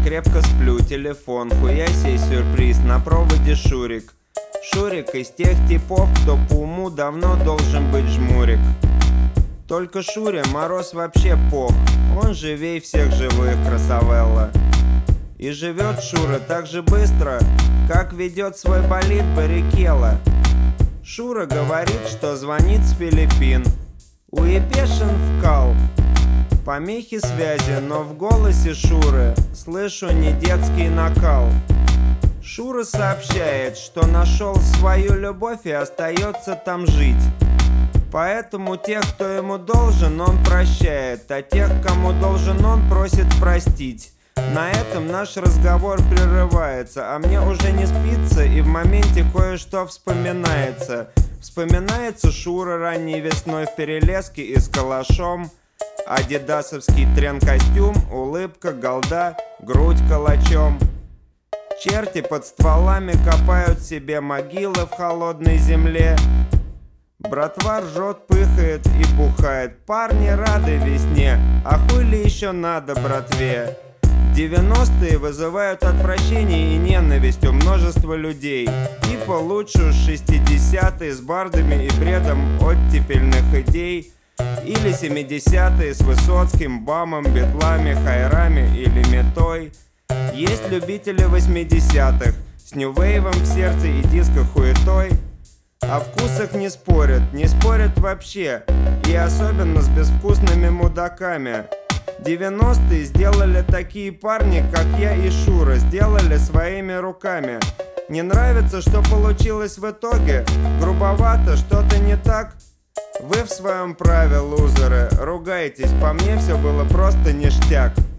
крепко сплю, телефон, хуя сей сюрприз, на проводе Шурик. Шурик из тех типов, кто по уму давно должен быть жмурик. Только Шуре мороз вообще пох, он живей всех живых, красавелла. И живет Шура так же быстро, как ведет свой болид Баррикелла. Шура говорит, что звонит с Филиппин. Уебешен вкал. Помехи связи, но в голосе Шуры слышу не детский накал. Шура сообщает, что нашел свою любовь и остается там жить. Поэтому тех, кто ему должен, он прощает, а тех, кому должен, он просит простить. На этом наш разговор прерывается, а мне уже не спится, и в моменте кое-что вспоминается. Вспоминается Шура ранней весной в Перелеске и с калашом. Адидасовский трен-костюм, улыбка, голда, грудь калачом. Черти под стволами копают себе могилы в холодной земле. Братва ржет, пыхает и бухает. Парни рады весне, а хуй ли еще надо братве? 90-е вызывают отвращение и ненависть у множества людей. Типа лучше уж 60-е с бардами и бредом оттепельных идей. Или 70-е с Высоцким, Бамом, Бетлами, Хайрами или Метой. Есть любители 80-х с нью-вейвом в сердце и диско-хуетой. О вкусах не спорят вообще, и особенно с безвкусными мудаками. 90-е сделали такие парни, как я и Шура, сделали своими руками. Не нравится, что получилось в итоге? Грубовато, что-то не так? Вы в своем праве, лузеры, ругайтесь, по мне все было просто ништяк.